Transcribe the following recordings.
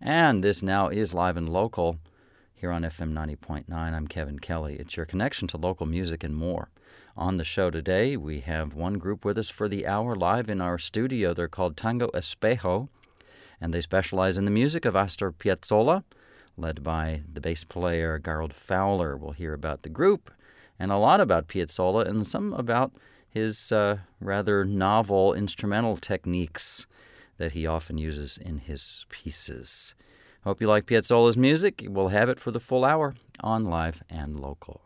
And this now is Live and Local here on FM 90.9. I'm Kevin Kelly. It's your connection to local music and more. On the show today, we have one group with us for the hour live in our studio. They're called Tango Espejo, and they specialize in the music of Astor Piazzolla, led by the bass player Garald Fowler. We'll hear about the group and a lot about Piazzolla and some about his rather novel instrumental techniques that he often uses in his pieces. Hope you like Piazzolla's music. We'll have it for the full hour on Live and Local.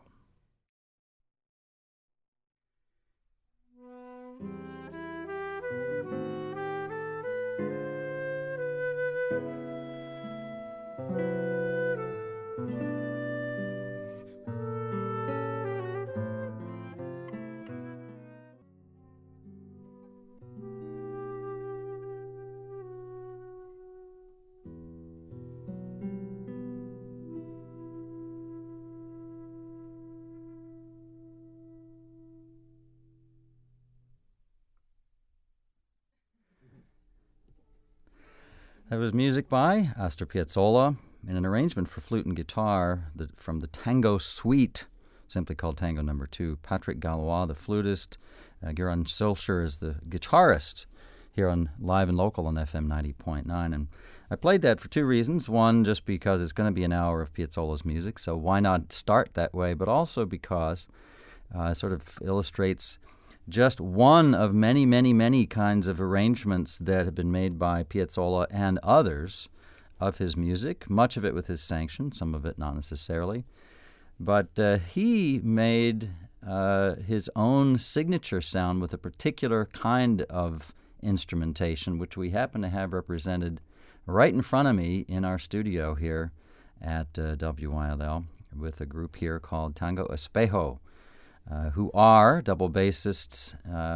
That was music by Astor Piazzolla in an arrangement for flute and guitar from the Tango Suite, simply called Tango No. 2. Patrick Gallois, the flutist, Göran Solskjaer is the guitarist here on Live and Local on FM 90.9. And I played that for two reasons. One, just because it's going to be an hour of Piazzolla's music, so why not start that way? But also because it sort of illustrates just one of many, many, many kinds of arrangements that have been made by Piazzolla and others of his music, much of it with his sanction, some of it not necessarily. But he made his own signature sound with a particular kind of instrumentation, which we happen to have represented right in front of me in our studio here at WYLL with a group here called Tango Espejo, who are double bassists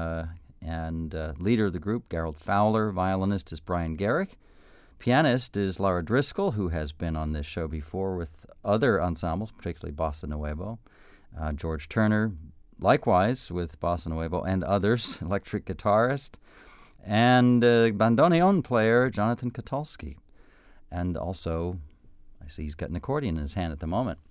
and leader of the group, Garald Fowler. Violinist is Brian Garrick. Pianist is Laura Driscoll, who has been on this show before with other ensembles, particularly Bossa Nuevo. George Turner, likewise with Bossa Nuevo and others, electric guitarist. And bandoneon player Jonathan Kotulski. And also, I see he's got an accordion in his hand at the moment.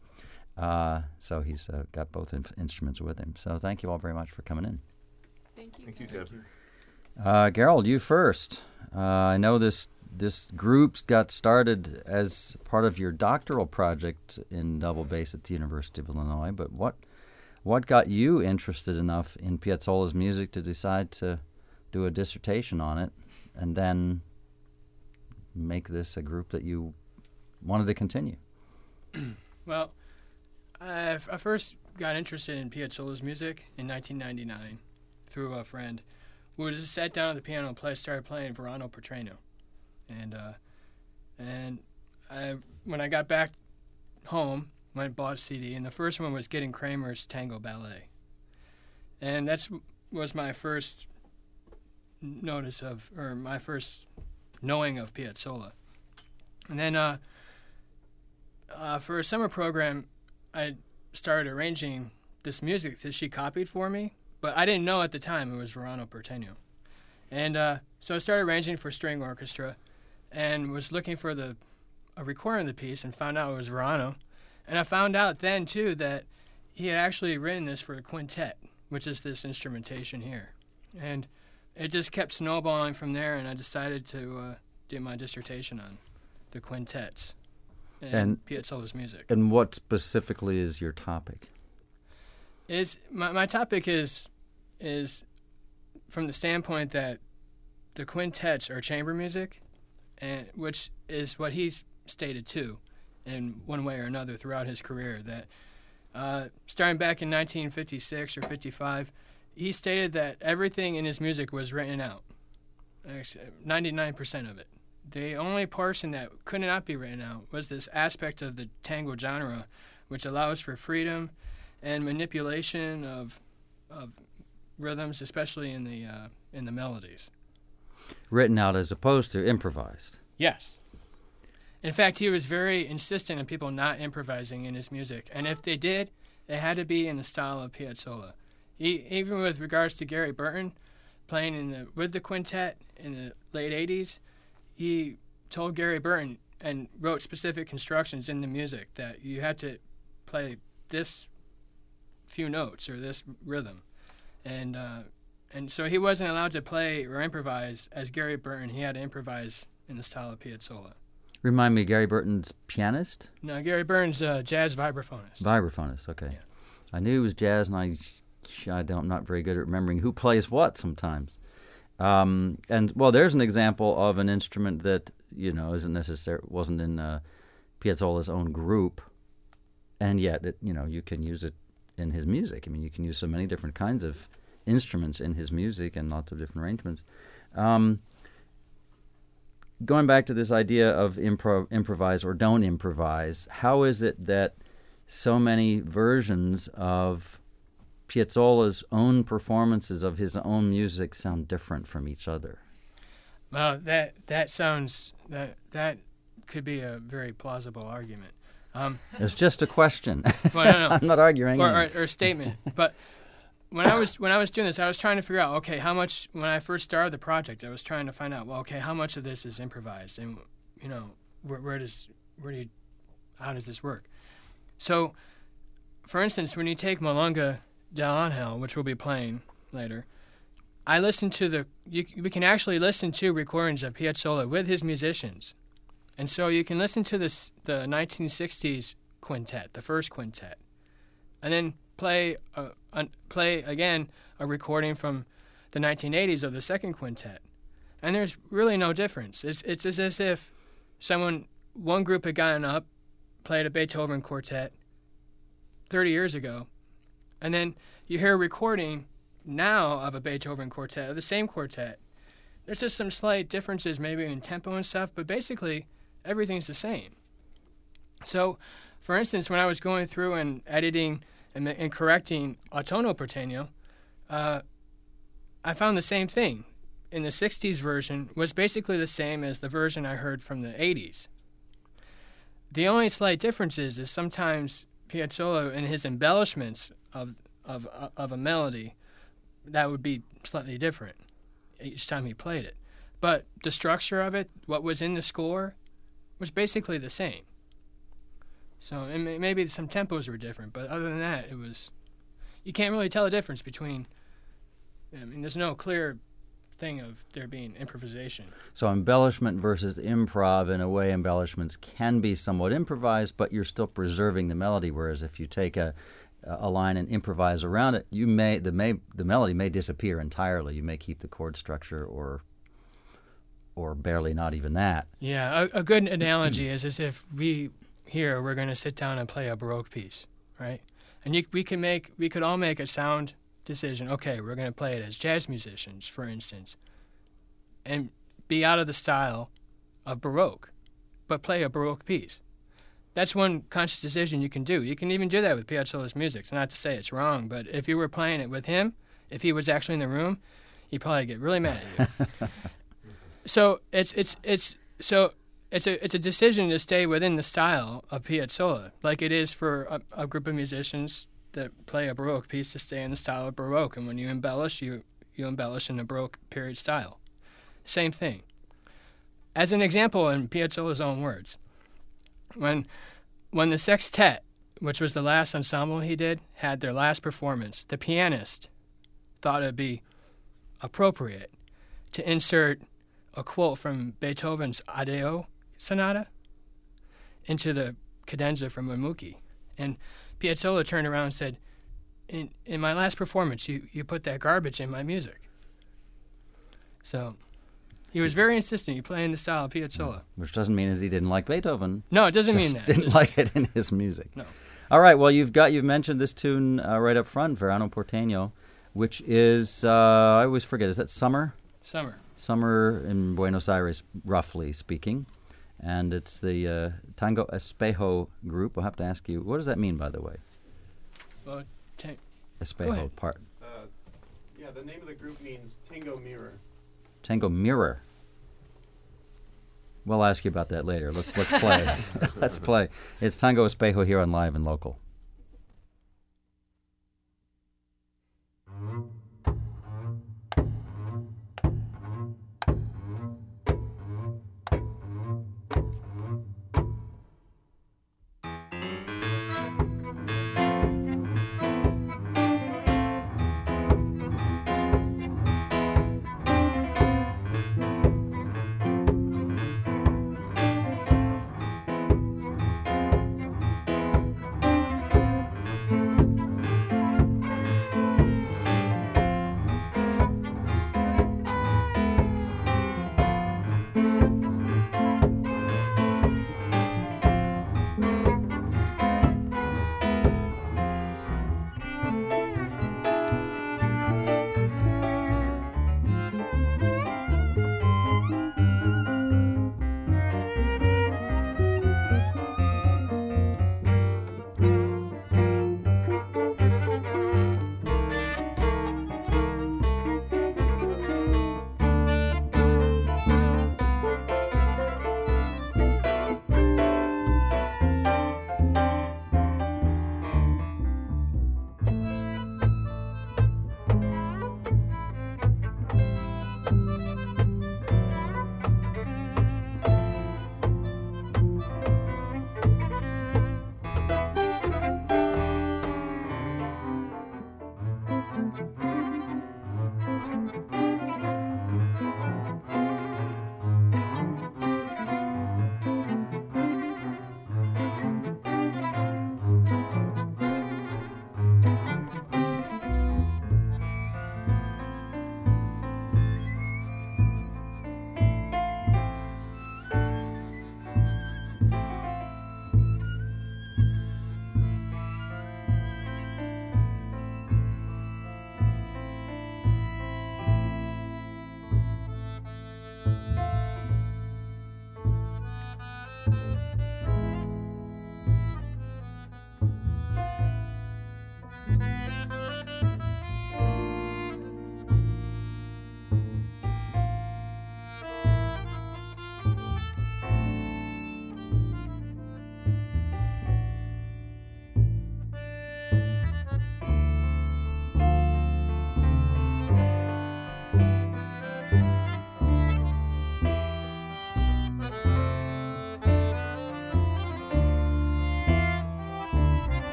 So he's got both instruments with him. So thank you all very much for coming in. Thank you. Thank you, Kevin. Garald, you first. I know this group got started as part of your doctoral project in double bass at the University of Illinois, but what got you interested enough in Piazzolla's music to decide to do a dissertation on it and then make this a group that you wanted to continue? Well, I first got interested in Piazzolla's music in 1999 through a friend who just sat down at the piano and started playing Verano per Treno. And when I got back home, I bought a CD, and the first one was Gideon Kramer's Tango Ballet. And that was my first my first knowing of Piazzolla. And then for a summer program, I started arranging this music that she copied for me, but I didn't know at the time it was Verano per Treno. And so I started arranging for string orchestra and was looking for a recording of the piece and found out it was Verano. And I found out then, too, that he had actually written this for the quintet, which is this instrumentation here. And it just kept snowballing from there, and I decided to do my dissertation on the quintets and Piazzolla's music. And what specifically is your topic? My topic is from the standpoint that the quintets are chamber music, and which is what he's stated too, in one way or another throughout his career. That starting back in 1956 or 55, he stated that everything in his music was written out, 99% of it. The only portion that could not be written out was this aspect of the tango genre, which allows for freedom and manipulation of rhythms, especially in the melodies. Written out as opposed to improvised. Yes. In fact, he was very insistent on people not improvising in his music, and if they did, it had to be in the style of Piazzolla. Even with regards to Gary Burton playing with the quintet in the late 80s, he told Gary Burton, and wrote specific constructions in the music that you had to play this few notes or this rhythm, and so he wasn't allowed to play or improvise as Gary Burton. He had to improvise in the style of Piazzolla. Remind me, Gary Burton's pianist? No, Gary Burton's jazz vibraphonist. Vibraphonist, okay. Yeah. I knew it was jazz, and I'm not very good at remembering who plays what sometimes. And well, there's an example of an instrument that wasn't in Piazzolla's own group, and yet you can use it in his music. I mean, you can use so many different kinds of instruments in his music and lots of different arrangements. Going back to this idea of improvise or don't improvise, how is it that so many versions of Piazzolla's own performances of his own music sound different from each other? Well, that could be a very plausible argument. It's just a question. Well, no. I'm not arguing. Or a statement. But when I was doing this, I was trying to figure out, okay, how much. When I first started the project, I was trying to find out, well, okay, how much of this is improvised, and how does this work? So, for instance, when you take Milonga del Angel, which we'll be playing later, I listened to we can actually listen to recordings of Piazzolla with his musicians. And so you can listen to the 1960s quintet, the first quintet, and then play again a recording from the 1980s of the second quintet. And there's really no difference. It's as if one group had gotten up, played a Beethoven quartet 30 years ago, and then you hear a recording now of a Beethoven quartet, of the same quartet. There's just some slight differences maybe in tempo and stuff, but basically everything's the same. So, for instance, when I was going through and editing and correcting A Tono Porteño, I found the same thing. In the 60s version was basically the same as the version I heard from the 80s. The only slight difference is sometimes Piazzolla in his embellishments of a melody, that would be slightly different each time he played it. But the structure of it, what was in the score, was basically the same. So maybe some tempos were different, but other than that, you can't really tell the difference between, there's no clear thing of there being improvisation. So embellishment versus improv, in a way, embellishments can be somewhat improvised, but you're still preserving the melody, whereas if you take a line and improvise around it, the melody may disappear entirely. You may keep the chord structure or barely not even that. Yeah, a good analogy is as if we're going to sit down and play a Baroque piece, right? And we could all make a sound decision. Okay, we're going to play it as jazz musicians, for instance, and be out of the style of Baroque, but play a Baroque piece. That's one conscious decision you can do. You can even do that with Piazzolla's music. It's not to say it's wrong, but if you were playing it with him, if he was actually in the room, he'd probably get really mad at you. So it's a decision to stay within the style of Piazzolla, like it is for a group of musicians that play a Baroque piece to stay in the style of Baroque. And when you embellish, you embellish in the Baroque period style. Same thing. As an example, in Piazzolla's own words, when the sextet, which was the last ensemble he did, had their last performance, the pianist thought it'd be appropriate to insert a quote from Beethoven's Adeo Sonata into the cadenza from Munmuki. And Piazzolla turned around and said, in my last performance, you put that garbage in my music. So he was very insistent. You play in the style of Piazzolla. Which doesn't mean that he didn't like Beethoven. No, it doesn't mean that. Didn't like it in his music. No. All right, well, you've mentioned this tune right up front, Verano Porteño, which is, I always forget, is that Summer? Summer in Buenos Aires, roughly speaking. And it's the Tango Espejo group. I'll have to ask you, what does that mean, by the way? Well, Espejo part. Yeah, the name of the group means Tango Mirror. Tango Mirror. We'll ask you about that later. Let's play. Let's play. It's Tango Espejo here on Live and Local.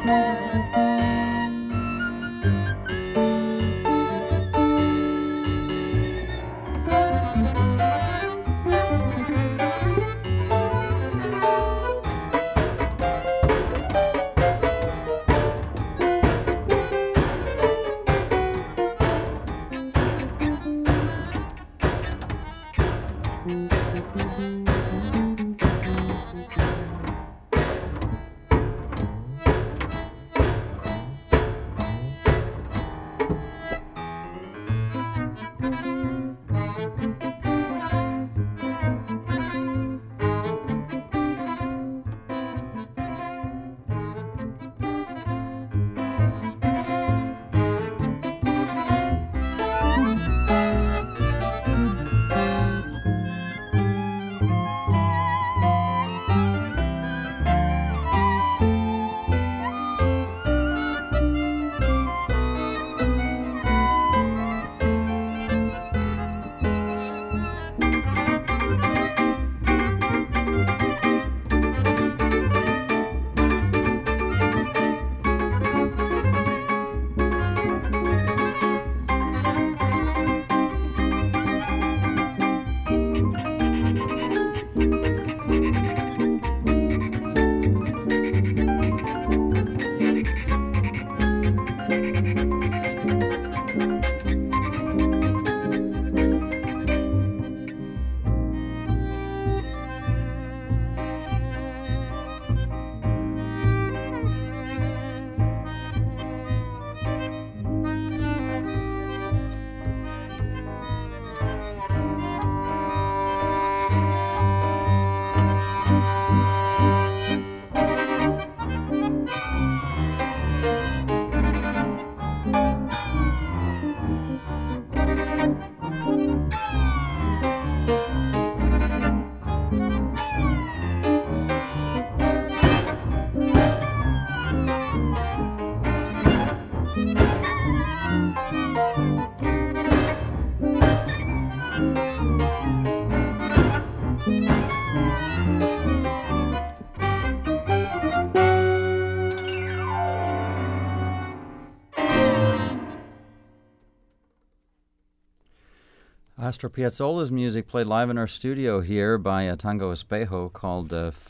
Astor Piazzolla's music played live in our studio here by Tango Espejo called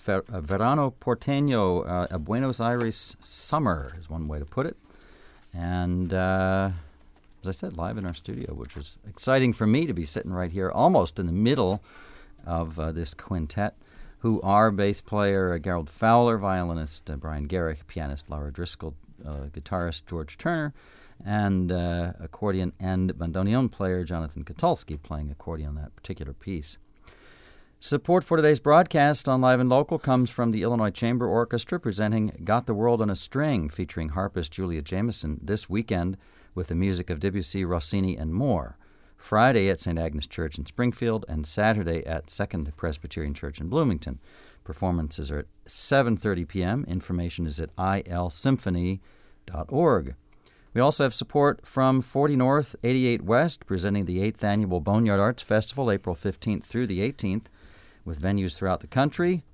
Verano Porteño, a Buenos Aires summer is one way to put it. And as I said, live in our studio, which is exciting for me to be sitting right here almost in the middle of this quintet, who are bass player Gerald Fowler, violinist Brian Garrick, pianist Laura Driscoll, guitarist George Turner, and accordion and bandoneon player Jonathan Katalski playing accordion on that particular piece. Support for today's broadcast on Live and Local comes from the Illinois Chamber Orchestra presenting Got the World on a String, featuring harpist Julia Jameson this weekend with the music of Debussy, Rossini, and more. Friday at St. Agnes Church in Springfield and Saturday at Second Presbyterian Church in Bloomington. Performances are at 7:30 p.m. Information is at ilsymphony.org. We also have support from 40 North, 88 West, presenting the 8th Annual Boneyard Arts Festival, April 15th through the 18th, with venues throughout the county.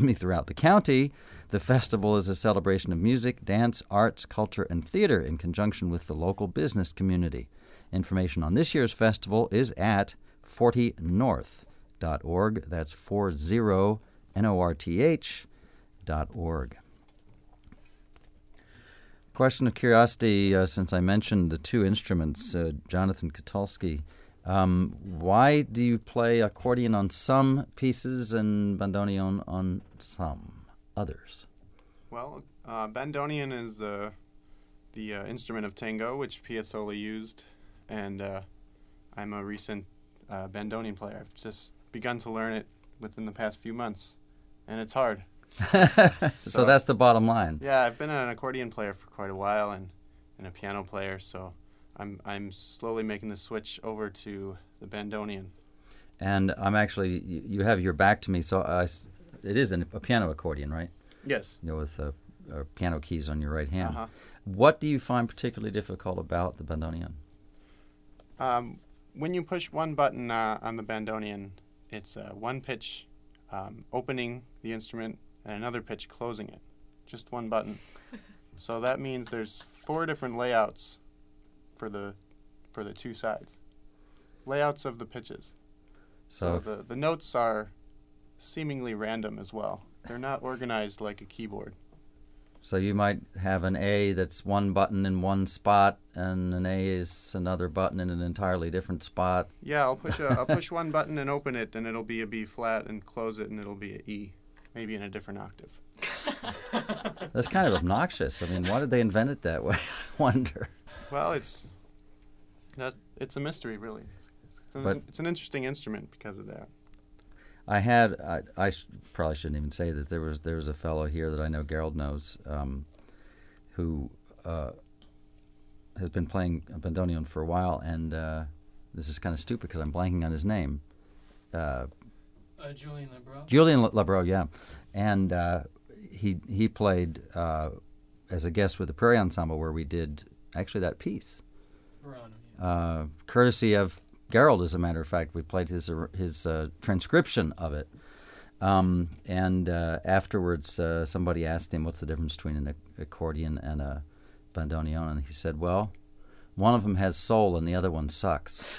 The festival is a celebration of music, dance, arts, culture, and theater in conjunction with the local business community. Information on this year's festival is at 40north.org. That's 40north.org. Question of curiosity, since I mentioned the two instruments, Jonathan Katalski, why do you play accordion on some pieces and bandoneon on some others? Well, bandoneon is the instrument of tango, which Piazzolla used, and I'm a recent bandoneon player. I've just begun to learn it within the past few months, and it's hard. So that's the bottom line. Yeah, I've been an accordion player for quite a while and a piano player, so I'm slowly making the switch over to the bandoneon. And I'm actually, you have your back to me, so it is a piano accordion, right? Yes. With piano keys on your right hand. Uh-huh. What do you find particularly difficult about the bandoneon? When you push one button on the bandoneon, it's one pitch opening the instrument and another pitch closing it. Just one button. So that means there's 4 different layouts for the 2 sides. Layouts of the pitches. So the notes are seemingly random as well. They're not organized like a keyboard. So you might have an A that's one button in one spot, and an A is another button in an entirely different spot. Yeah, I'll push one button and open it, and it'll be a B flat, and close it, and it'll be a E, maybe in a different octave. That's kind of obnoxious. I mean, why did they invent it that way? I wonder. Well, it's a mystery, really. It's an interesting instrument because of that. Probably shouldn't even say this. There was a fellow here that I know Gerald knows, who has been playing bandoneon for a while, and this is kind of stupid because I'm blanking on his name. Julien Labro. Julien Labro, yeah, and he played as a guest with the Prairie Ensemble, where we did actually that piece, courtesy of Gerald, as a matter of fact. We played his transcription of it. And afterwards, somebody asked him, what's the difference between an accordion and a bandoneon? And he said, well, one of them has soul and the other one sucks.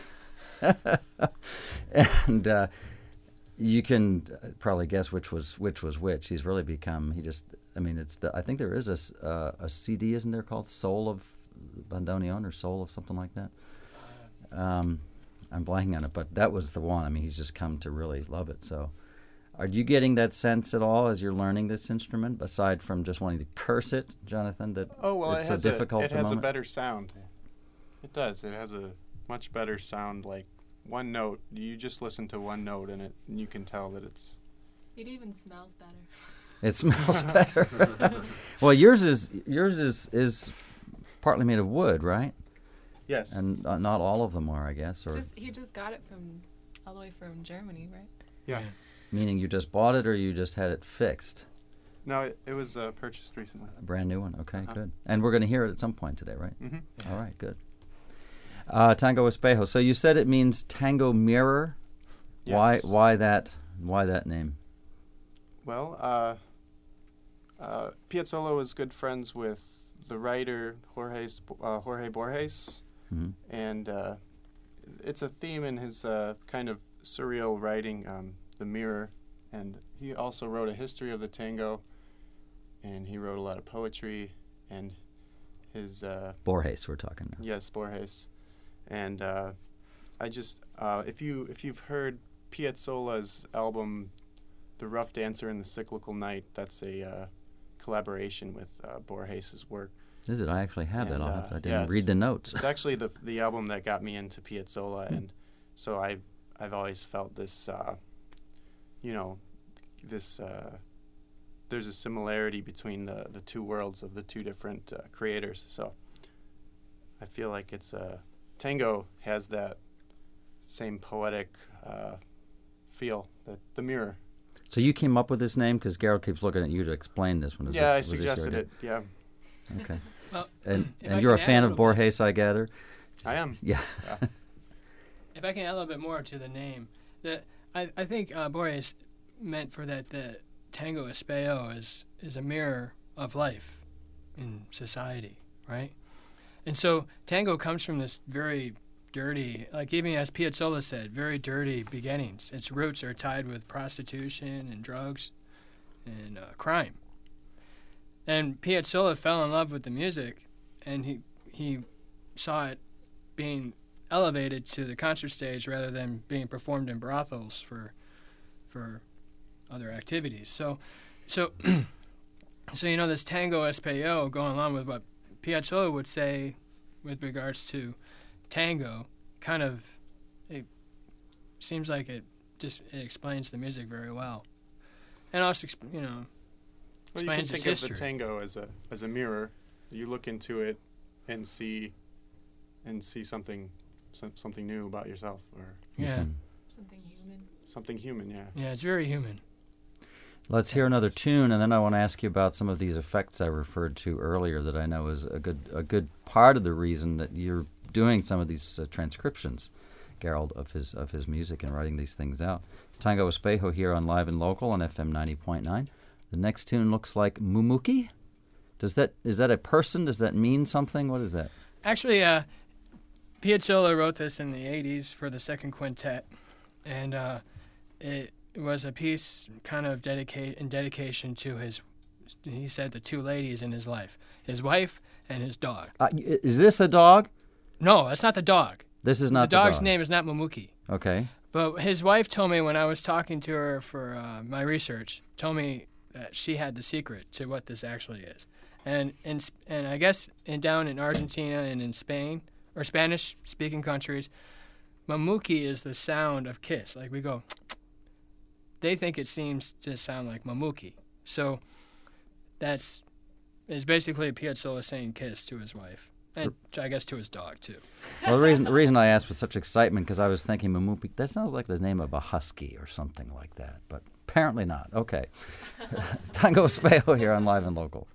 And you can probably guess which was which. He's really become, I think there is a CD, isn't there, called Soul of Bandoneon or Soul of something like that? I'm blanking on it, but that was the one. I mean, he's just come to really love it. So, are you getting that sense at all as you're learning this instrument, aside from just wanting to curse it, Jonathan? That it's so difficult. It has a better sound. It does. It has a much better sound. Like one note, you just listen to one note, and you can tell that it's. It even smells better. It smells better. Well, yours is partly made of wood, right? Yes. And not all of them are, I guess. Or he just got it all the way from Germany, right? Yeah. Meaning you just bought it, or you just had it fixed? No, it was purchased recently. A brand new one. Okay, good. And we're going to hear it at some point today, right? Mm-hmm. Yeah. All right, good. Tango Espejo. So you said it means tango mirror. Yes. Why that name? Well, Piazzolla was good friends with the writer Jorge Borges. Mm-hmm. And it's a theme in his kind of surreal writing, The Mirror. And he also wrote a history of the tango, and he wrote a lot of poetry. And his Borges, we're talking now. Yes, Borges. And I just if you've heard Piazzolla's album, The Rough Dancer and the Cyclical Night, that's a collaboration with Borges's work. Is it? I actually have that. I didn't yeah, read the notes. It's actually the album that got me into Piazzolla, and so I've always felt this, there's a similarity between the two worlds of the two different creators. So I feel like tango has that same poetic feel, that The Mirror. So you came up with this name because Gerald keeps looking at you to explain this one. I suggested it. Yeah. Okay. Well, and you're a fan of Borges, I gather? I am. Yeah. If I can add a little bit more to the name, I think Borges meant for that the Tango Espejo is a mirror of life in society, right? And so tango comes from this very dirty, like even as Piazzolla said, very dirty beginnings. Its roots are tied with prostitution and drugs and crime. And Piazzolla fell in love with the music, and he saw it being elevated to the concert stage rather than being performed in brothels for other activities. So this Tango Espejo, going along with what Piazzolla would say with regards to tango, kind of, it seems like it explains the music very well, and also Well, you can explains its think history. of the tango as a mirror. You look into it and see something new about yourself, or Yeah. Something human. Yeah. Yeah, it's very human. Let's hear another tune, and then I want to ask you about some of these effects I referred to earlier that I know is a good part of the reason that you're doing some of these transcriptions, Gerald, of his music and writing these things out. It's Tango Espejo here on Live and Local on FM 90.9. The next tune looks like Mumuki. Is that a person? Does that mean something? What is that? Actually, Piazzolla wrote this in the 80s for the second quintet, and it was a piece kind of dedication to he said, the two ladies in his life, his wife and his dog. Is this the dog? No, that's not the dog. This is not the dog's dog. name is not Mamuki. Okay. But his wife told me when I was talking to her for my research, told me that she had the secret to what this actually is. And I guess down in Argentina and in Spain, or Spanish-speaking countries, Mamuki is the sound of kiss. Like we go, they think it seems to sound like Mamuki. So it's basically Piazzolla saying kiss to his wife. And I guess to his dog, too. Well, the reason I asked with such excitement, because I was thinking Mamuki, that sounds like the name of a husky or something like that, but apparently not. Okay. Tango Espejo here on Live and Local.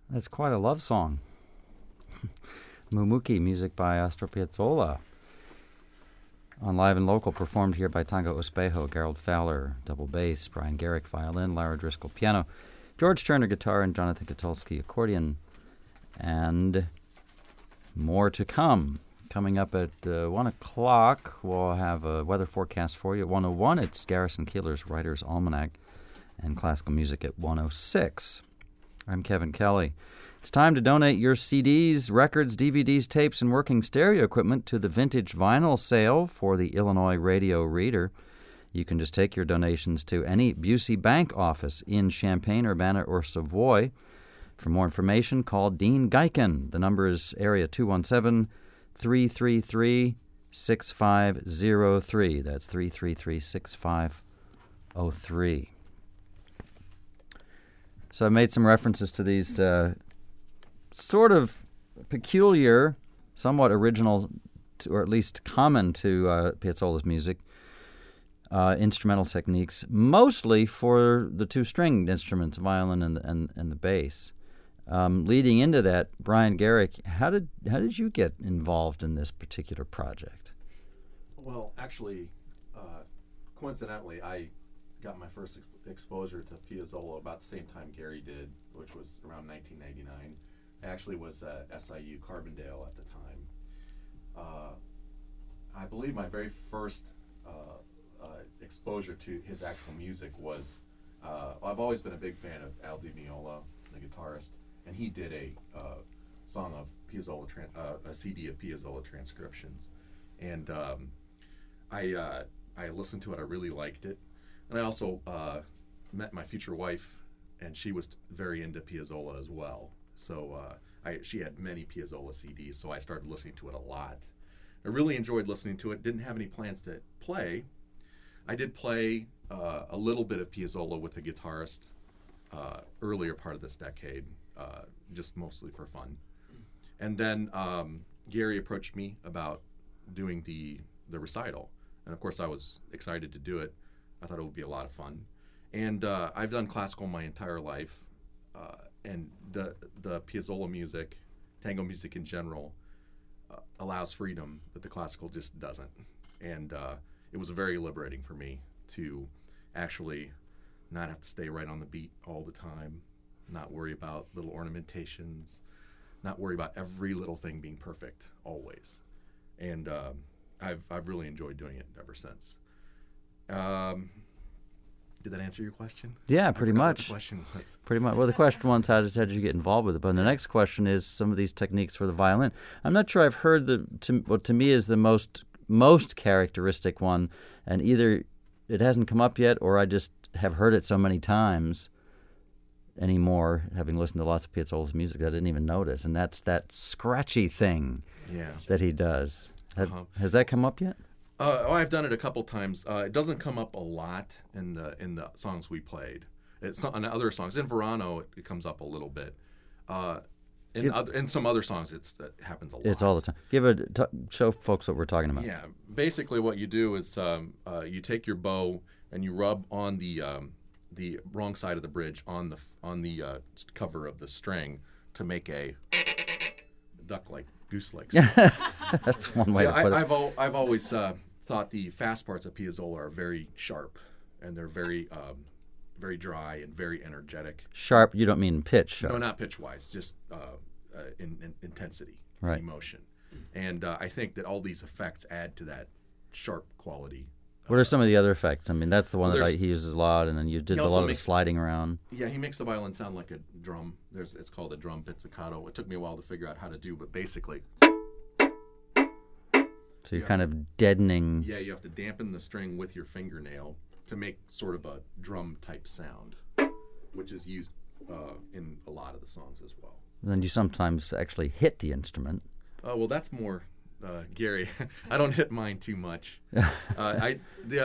That's quite a love song. Mumuki, music by Astor Piazzolla. On Live and Local, performed here by Tango Espejo, Gerald Fowler, double bass, Brian Garrick, violin, Lara Driscoll, piano, George Turner, guitar, and Jonathan Katulski, accordion. And more to come. Coming up at 1 o'clock, we'll have a weather forecast for you. At 1:01, it's Garrison Keillor's Writer's Almanac, and classical music at 1:06. I'm Kevin Kelly. It's time to donate your CDs, records, DVDs, tapes, and working stereo equipment to the Vintage Vinyl Sale for the Illinois Radio Reader. You can just take your donations to any Busey Bank office in Champaign, Urbana, or Savoy. For more information, call Dean Geiken. The number is area 217-333-6503. That's 333-6503. So I made some references to these sort of peculiar, somewhat original, or at least common to Piazzolla's music, instrumental techniques, mostly for the two-stringed instruments, violin and the bass. Leading into that, Brian Garrick, how did you get involved in this particular project? Well, actually, coincidentally, I got my first exposure to Piazzolla about the same time Gary did, which was around 1999. I actually was at SIU Carbondale at the time. I believe my very first exposure to his actual music was, I've always been a big fan of Al Di Meola, the guitarist, and he did a song of Piazzolla, a CD of Piazzolla transcriptions. And I listened to it, I really liked it. And I also met my future wife, and she was very into Piazzolla as well. So she had many Piazzolla CDs, so I started listening to it a lot. I really enjoyed listening to it. Didn't have any plans to play. I did play a little bit of Piazzolla with a guitarist earlier part of this decade, just mostly for fun. And then Gary approached me about doing the recital. And of course I was excited to do it. I thought it would be a lot of fun. And I've done classical my entire life. And the Piazzolla music, tango music in general, allows freedom that the classical just doesn't. And it was very liberating for me to actually not have to stay right on the beat all the time, not worry about little ornamentations, not worry about every little thing being perfect always. And I've really enjoyed doing it ever since. Did that answer your question? Yeah, pretty much. What the question was. Pretty much. Well, the question was, how did you get involved with it? But the next question is some of these techniques for the violin. I'm not sure I've heard what to me is the most characteristic one, and either it hasn't come up yet, or I just have heard it so many times anymore, having listened to lots of Piazzolla's music, that I didn't even notice, and that's that scratchy thing that he does. Has that come up yet? I've done it a couple times. It doesn't come up a lot in the songs we played. It's on other songs. In Verano, it comes up a little bit. In some other songs, it happens a lot. It's all the time. Show folks what we're talking about. Yeah, basically what you do is you take your bow and you rub on the wrong side of the bridge on the cover of the string to make a duck-like, goose-like sound. That's one way to put it. I've always thought the fast parts of Piazzolla are very sharp, and they're very very dry and very energetic. Sharp, you don't mean pitch sharp? No, not pitch-wise, just in intensity, right. Emotion. And I think that all these effects add to that sharp quality. What are some of the other effects? I mean, that's the one that he uses a lot, and then you did a lot of the sliding around. Yeah, he makes the violin sound like a drum. It's called a drum pizzicato. It took me a while to figure out how to do, but basically... So you're kind of deadening... Yeah, you have to dampen the string with your fingernail to make sort of a drum-type sound, which is used in a lot of the songs as well. And then you sometimes actually hit the instrument. Well, that's more... Gary, I don't hit mine too much. The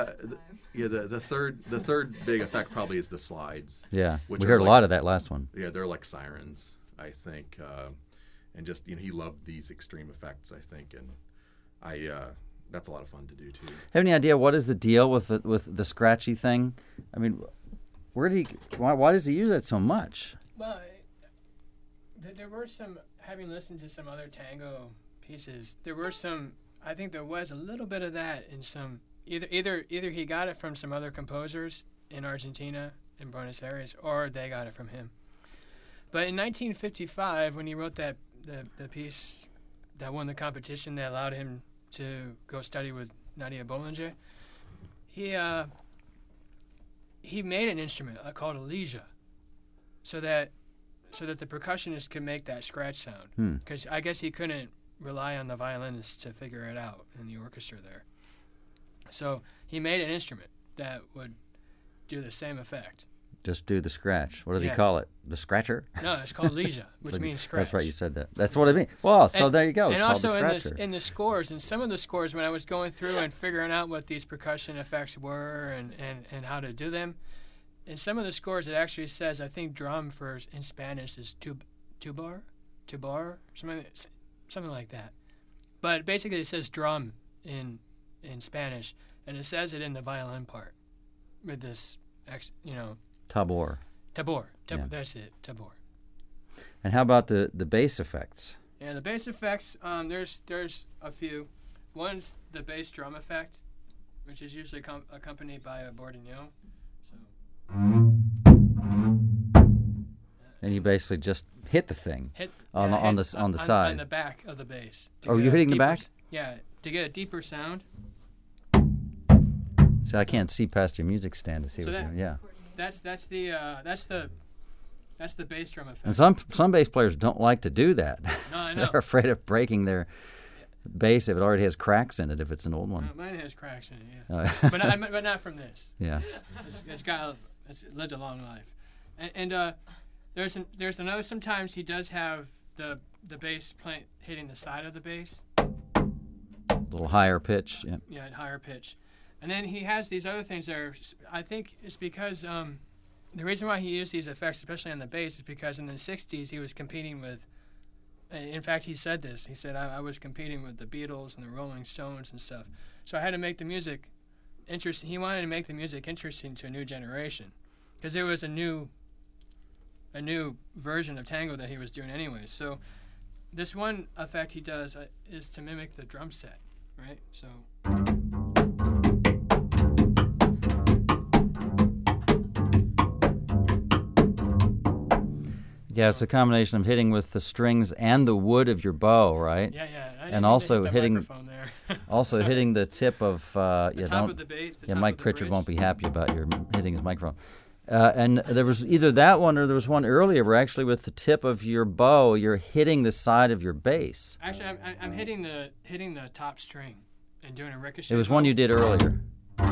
third big effect probably is the slides. Yeah, we heard a lot of that last one. Yeah, they're like sirens, I think, and just he loved these extreme effects, I think, and that's a lot of fun to do too. Have any idea what is the deal with the scratchy thing? I mean, why does he use that so much? Well, There were some, having listened to some other tango pieces, there were some, I think there was a little bit of that in some, either he got it from some other composers in Argentina, in Buenos Aires, or they got it from him. But in 1955, when he wrote the piece that won the competition that allowed him to go study with Nadia Boulanger, he made an instrument called a lija, so that the percussionist could make that scratch sound. Because I guess he couldn't rely on the violinists to figure it out in the orchestra there. So he made an instrument that would do the same effect. Just do the scratch. What do they call it? The scratcher? No, it's called lija, which means scratch. That's right, you said that. That's what it means. Well, so there you go. It's and called also the scratcher. in the scores, in some of the scores, when I was going through and figuring out what these percussion effects were and how to do them, in some of the scores it actually says, I think drum in Spanish is tubar, something like that. But basically it says drum in Spanish, and it says it in the violin part with this, Tabor. Yeah. That's it, tabor. And how about the bass effects? Yeah, the bass effects, there's a few. One's the bass drum effect, which is usually accompanied by a bourdonneau. And you basically just hit the thing on the side. On the back of the bass. Oh, you're hitting the back? Yeah, to get a deeper sound. See, I can't see past your music stand to see what you're doing. Yeah. That's the bass drum effect. And some bass players don't like to do that. No, I know. They're afraid of breaking their bass if it already has cracks in it, if it's an old one. Mine has cracks in it, yeah. But not from this. Yeah. It's lived a long life. And there's another, sometimes he does have the bass hitting the side of the bass. A little higher pitch. Yeah. Yeah, at higher pitch. And then he has these other things that are, I think it's because the reason why he used these effects, especially on the bass, is because in the 60s he was competing with, in fact he said this, he said, I was competing with the Beatles and the Rolling Stones and stuff. So I had to make the music interesting. He wanted to make the music interesting to a new generation, because there was a new version of tango that he was doing anyway. So this one effect he does is to mimic the drum set, right? So. Yeah, it's a combination of hitting with the strings and the wood of your bow, right? Yeah. And also hitting, Sorry. hitting the tip of the top of the bass. Mike Pritchard won't be happy about your hitting his microphone. And there was either that one or there was one earlier where actually with the tip of your bow you're hitting the side of your bass. Actually, I'm hitting the top string and doing a ricochet. It was one you did earlier.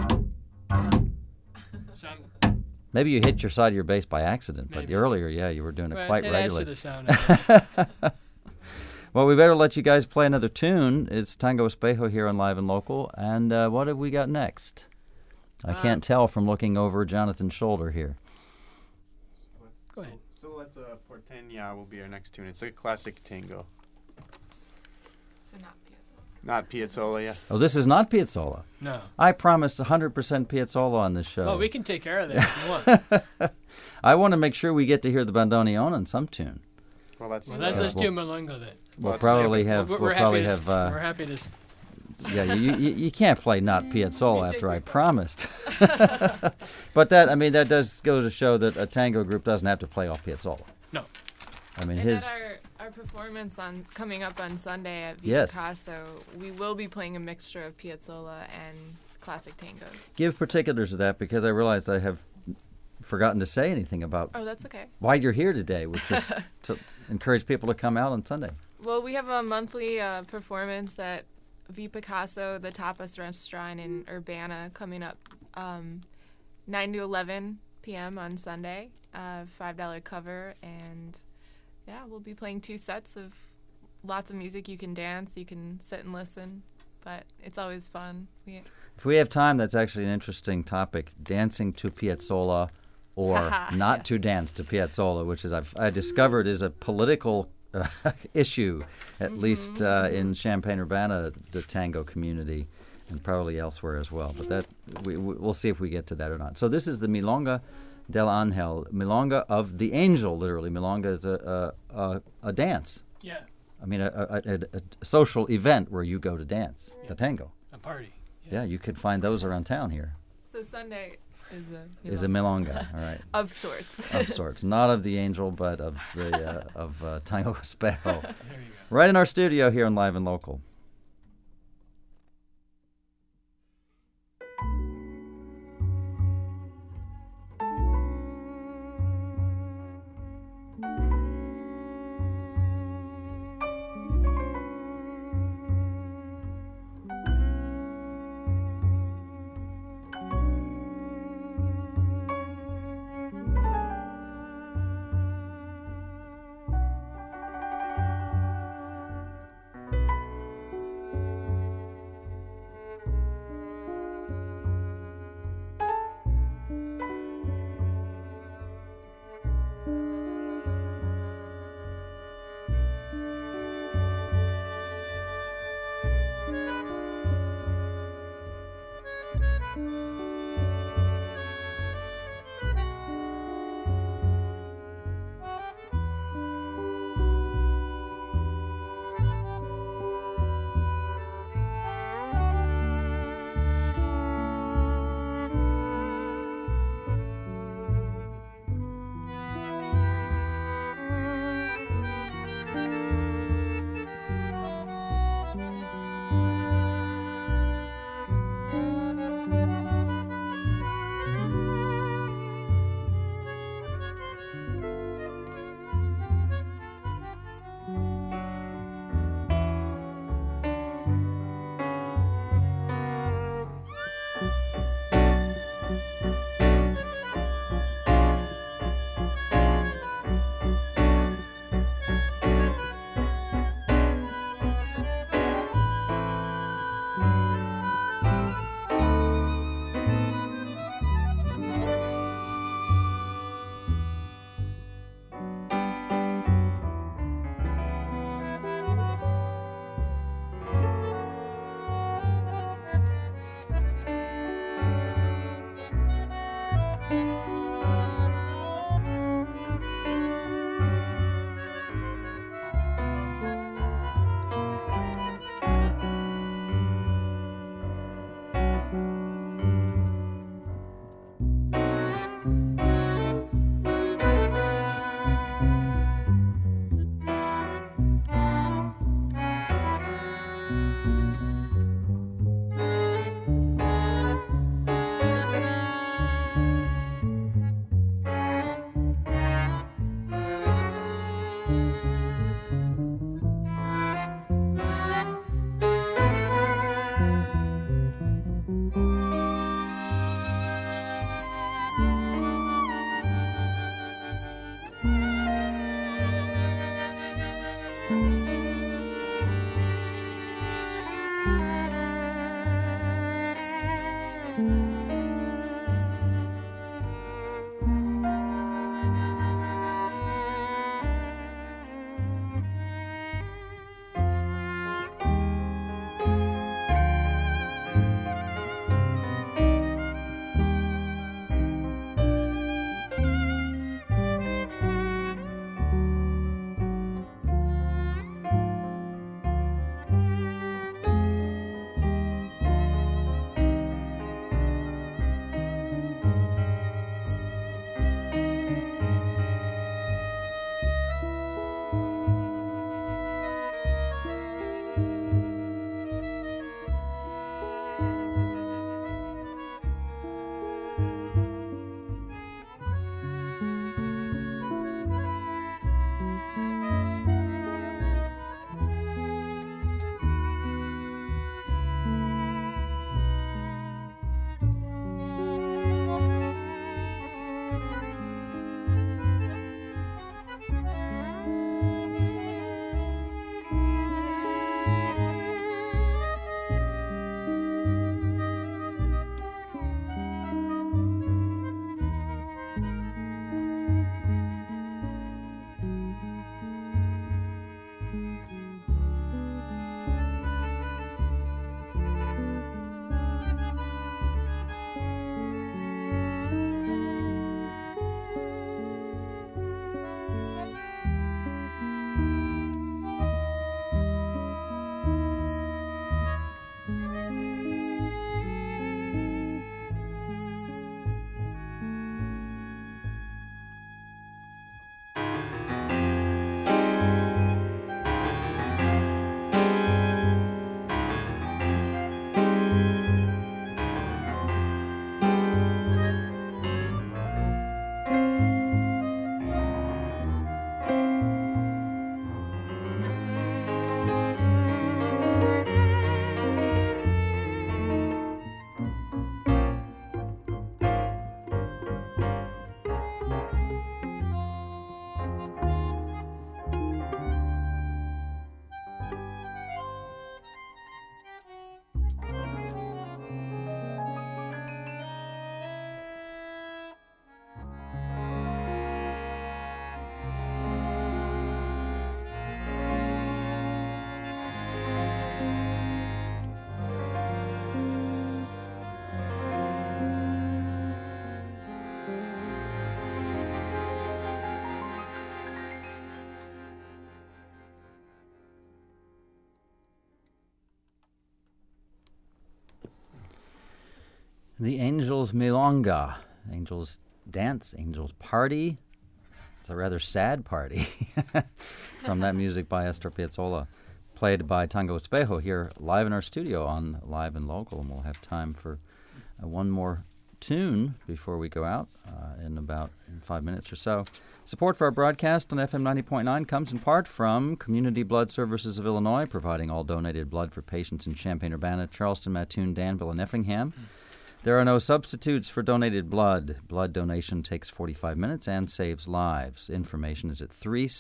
So maybe you hit your side of your bass by accident, Maybe. but earlier, you were doing it quite regularly. It adds to the sound. Well, we better let you guys play another tune. It's Tango Espejo here on Live and Local. And what have we got next? I can't tell from looking over Jonathan's shoulder here. Go ahead. Silhouette Porteña will be our next tune. It's a classic tango. So not Piazzolla. Not Piazzolla, yeah. Oh, this is not Piazzolla. No. I promised 100% Piazzolla on this show. Oh, we can take care of that if you want. I want to make sure we get to hear the bandoneon on some tune. Well, let's do Malungo then. We'll probably have. We're happy to. Yeah, you can't play not Piazzolla after I promised. But that does go to show that a tango group doesn't have to play all Piazzolla. No. I mean, and at our performance coming up on Sunday at Viva Picasso, we will be playing a mixture of Piazzolla and classic tangos. Give particulars of that, because I realized I have forgotten to say anything about that's okay. why you're here today, which is to encourage people to come out on Sunday. Well, we have a monthly performance at Viva Picasso, the tapas restaurant in Urbana, coming up 9 to 11 p.m. on Sunday, $5 cover, and we'll be playing 2 sets of lots of music. You can dance, you can sit and listen, but it's always fun. If we have time, that's actually an interesting topic, dancing to Piazzolla or not to dance to Piazzolla, which is I discovered is a political issue, at least in Champaign-Urbana, the tango community, and probably elsewhere as well. But that we'll see if we get to that or not. So this is the Milonga del Angel, Milonga of the Angel, literally. Milonga is a dance. Yeah, I mean, a social event where you go to dance, the tango. a party. Yeah, you could find those around town here. So Sunday Is a milonga, all right, of sorts. of sorts. Not of the Angel, but of the Tango Espejo. There you go. Right in our studio here on Live and Local. The Angels Milonga. Angels Dance, Angels Party. It's a rather sad party from that music by Astor Piazzolla, played by Tango Espejo here live in our studio on Live and Local. And we'll have time for one more tune before we go out in about 5 minutes or so. Support for our broadcast on FM 90.9 comes in part from Community Blood Services of Illinois, providing all donated blood for patients in Champaign-Urbana, Charleston, Mattoon, Danville, and Effingham. There are no substitutes for donated blood. Blood donation takes 45 minutes and saves lives. Information is at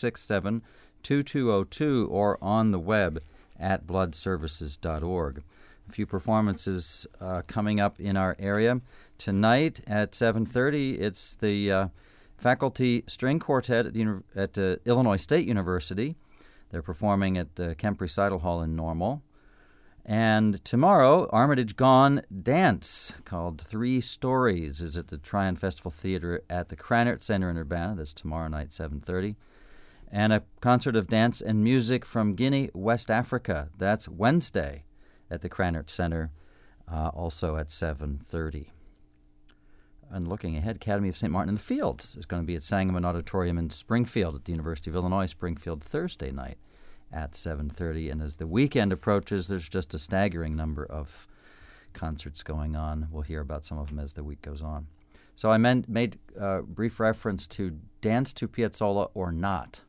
367-2202 or on the web at bloodservices.org. A few performances coming up in our area. Tonight at 7:30, it's the Faculty String Quartet at Illinois State University. They're performing at the Kemp Recital Hall in Normal. And tomorrow, Armitage Gone Dance, called 3 Stories, is at the Tryon Festival Theater at the Krannert Center in Urbana. That's tomorrow night, 7:30. And a concert of dance and music from Guinea, West Africa. That's Wednesday at the Krannert Center, also at 7:30. And looking ahead, Academy of St. Martin in the Fields is going to be at Sangamon Auditorium in Springfield at the University of Illinois, Springfield, Thursday night at 7:30. And as the weekend approaches, there's just a staggering number of concerts going on. We'll hear about some of them as the week goes on. So I made brief reference to Dance to Piazzolla or not.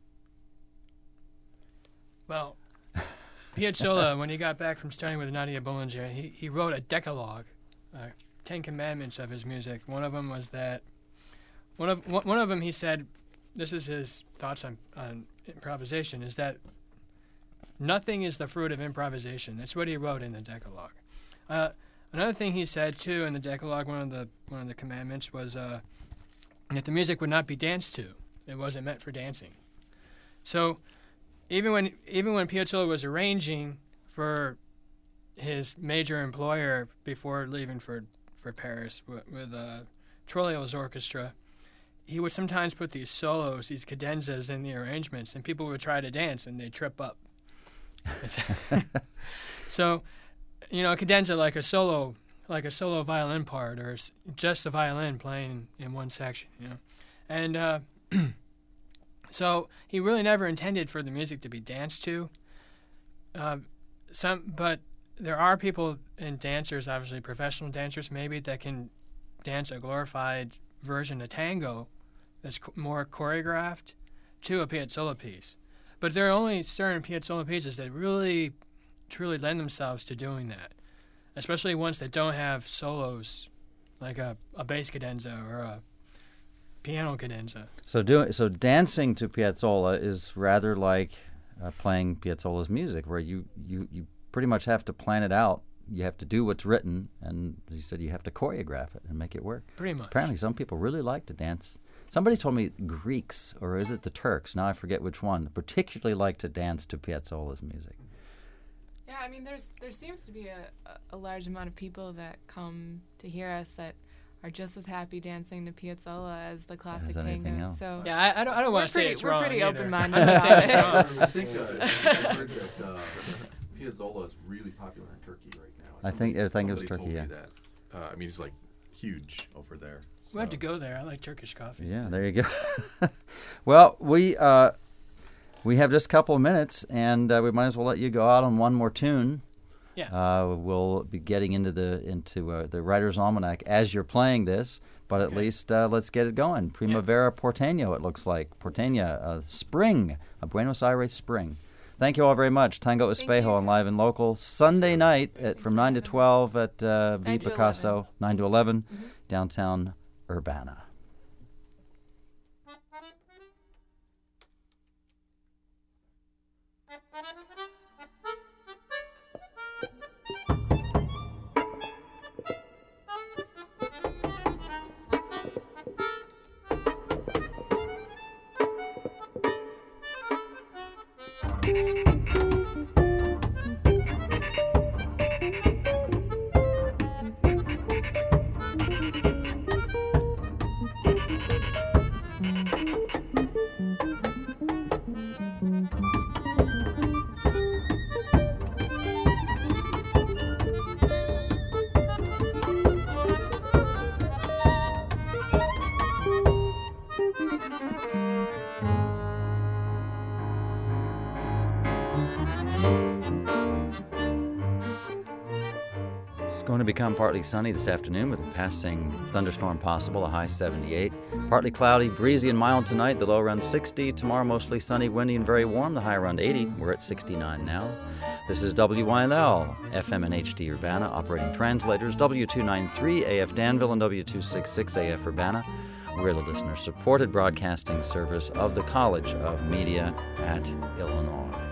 Well, Piazzolla, when he got back from studying with Nadia Boulanger, he wrote a decalogue, 10 commandments of his music. One of them was that, one of them he said, this is his thoughts on improvisation, is that nothing is the fruit of improvisation. That's what he wrote in the decalogue. Another thing he said too in the decalogue, one of the commandments was that the music would not be danced to. It wasn't meant for dancing. So even when Piazzolla was arranging for his major employer before leaving for Paris with Trollio's orchestra, he would sometimes put these solos, these cadenzas in the arrangements, and people would try to dance and they'd trip up. So, a cadenza like a solo violin part, or just a violin playing in one section, And so he really never intended for the music to be danced to. But there are people and dancers, obviously professional dancers maybe, that can dance a glorified version of tango that's more choreographed to a Piazzolla piece. But there are only certain Piazzolla pieces that really, truly lend themselves to doing that, especially ones that don't have solos, like a bass cadenza or a piano cadenza. So dancing to Piazzolla is rather like playing Piazzolla's music, where you pretty much have to plan it out. You have to do what's written, and as you said, you have to choreograph it and make it work. Pretty much. Apparently some people really like to dance. Somebody told me Greeks, or is it the Turks? Now I forget which one, particularly like to dance to Piazzolla's music. Yeah, I mean, there seems to be a large amount of people that come to hear us that are just as happy dancing to Piazzolla as the classic tango. So yeah, I don't want to say it's wrong. We're pretty open-minded. I'm not saying it's wrong. I think I heard that Piazzolla is really popular in Turkey right now. I think it was Turkey. Told Yeah. me that. I mean, he's like huge over there. So. We have to go there. I like Turkish coffee. Yeah, there you go. Well, we have just a couple of minutes, and we might as well let you go out on one more tune. Yeah. We'll be getting into the Writer's Almanac as you're playing this, but at least let's get it going. Primavera Porteño, it looks like. Porteña, spring, a Buenos Aires spring. Thank you all very much. Tango Espejo on Live and Local, Sunday night from 9 to 12 at V. Picasso, 9 to 11, downtown Urbana. to become partly sunny this afternoon with a passing thunderstorm possible, a high 78. Partly cloudy, breezy and mild tonight, the low around 60. Tomorrow mostly sunny, windy and very warm, the high around 80. We're at 69 now. This is WYLL, FM and HD Urbana, operating translators, W293 AF Danville and W266 AF Urbana. We're the listener-supported broadcasting service of the College of Media at Illinois.